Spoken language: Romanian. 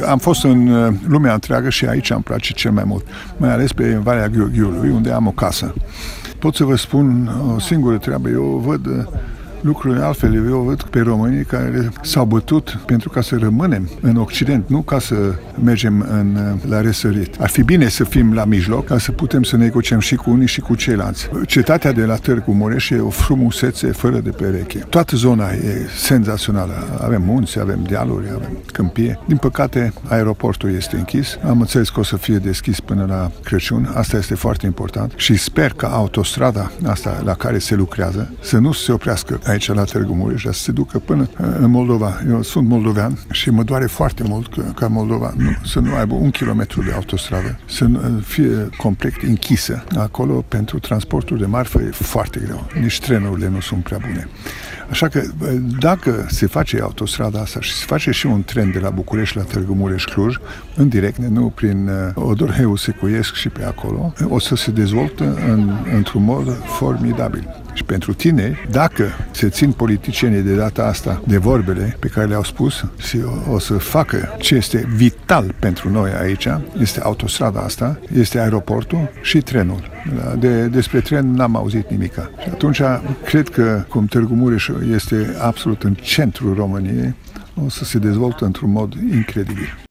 am fost în lumea întreagă și aici îmi place cel mai mult, mai ales pe Valea Gheorghiului, unde am o casă. Pot să vă spun o singură treabă. Eu văd lucrurile altfel. Eu văd pe românii care s-au bătut pentru ca să rămânem în Occident, nu ca să mergem la răsărit. Ar fi bine să fim la mijloc, ca să putem să negociem și cu unii și cu ceilalți. Cetatea de la Târgu Mureș e o frumusețe fără de pereche. Toată zona e senzațională. Avem munți, avem dealuri, avem câmpie. Din păcate, aeroportul este închis. Am înțeles că o să fie deschis până la Crăciun. Asta este foarte important și sper că autostrada asta la care se lucrează să nu se oprească aici la Târgu Mureș, să se ducă până în Moldova. Eu sunt moldovean și mă doare foarte mult ca Moldova să nu aibă 1 kilometru de autostradă, să fie complet închisă. Acolo, pentru transportul de marfă, e foarte greu. Nici trenurile nu sunt prea bune. Așa că, dacă se face autostrada asta și se face și un tren de la București la Târgu Mureș-Cluj, în direct, nu prin Odorheiu Secuiesc și pe acolo, o să se dezvoltă într-un mod formidabil. Și pentru tine, dacă se țin politicienii de data asta de vorbele pe care le-au spus și o să facă ce este vital pentru noi aici, este autostrada asta, este aeroportul și trenul. Despre tren n-am auzit nimica. Și atunci, cred că, cum Târgu Mureș este absolut în centrul României, o să se dezvolte într-un mod incredibil.